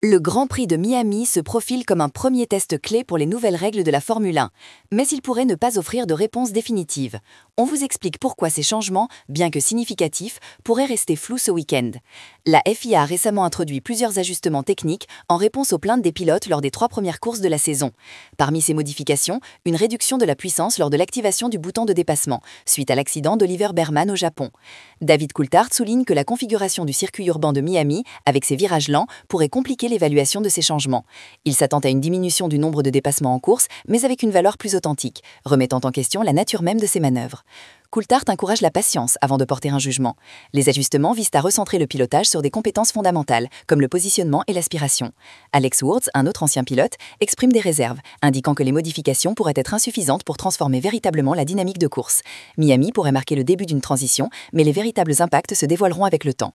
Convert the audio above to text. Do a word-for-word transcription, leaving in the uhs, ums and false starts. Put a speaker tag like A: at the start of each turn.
A: Le Grand Prix de Miami se profile comme un premier test clé pour les nouvelles règles de la Formule un, mais il pourrait ne pas offrir de réponse définitive. On vous explique pourquoi ces changements, bien que significatifs, pourraient rester flous ce week-end. La F I A a récemment introduit plusieurs ajustements techniques en réponse aux plaintes des pilotes lors des trois premières courses de la saison. Parmi ces modifications, une réduction de la puissance lors de l'activation du bouton de dépassement, suite à l'accident d'Oliver Berman au Japon. David Coulthard souligne que la configuration du circuit urbain de Miami, avec ses virages lents, pourrait compliquer l'évaluation de ces changements. Il s'attend à une diminution du nombre de dépassements en course, mais avec une valeur plus authentique, remettant en question la nature même de ces manœuvres. Coulthard encourage la patience avant de porter un jugement. Les ajustements visent à recentrer le pilotage sur des compétences fondamentales, comme le positionnement et l'aspiration. Alex Wurz, un autre ancien pilote, exprime des réserves, indiquant que les modifications pourraient être insuffisantes pour transformer véritablement la dynamique de course. Miami pourrait marquer le début d'une transition, mais les véritables impacts se dévoileront avec le temps.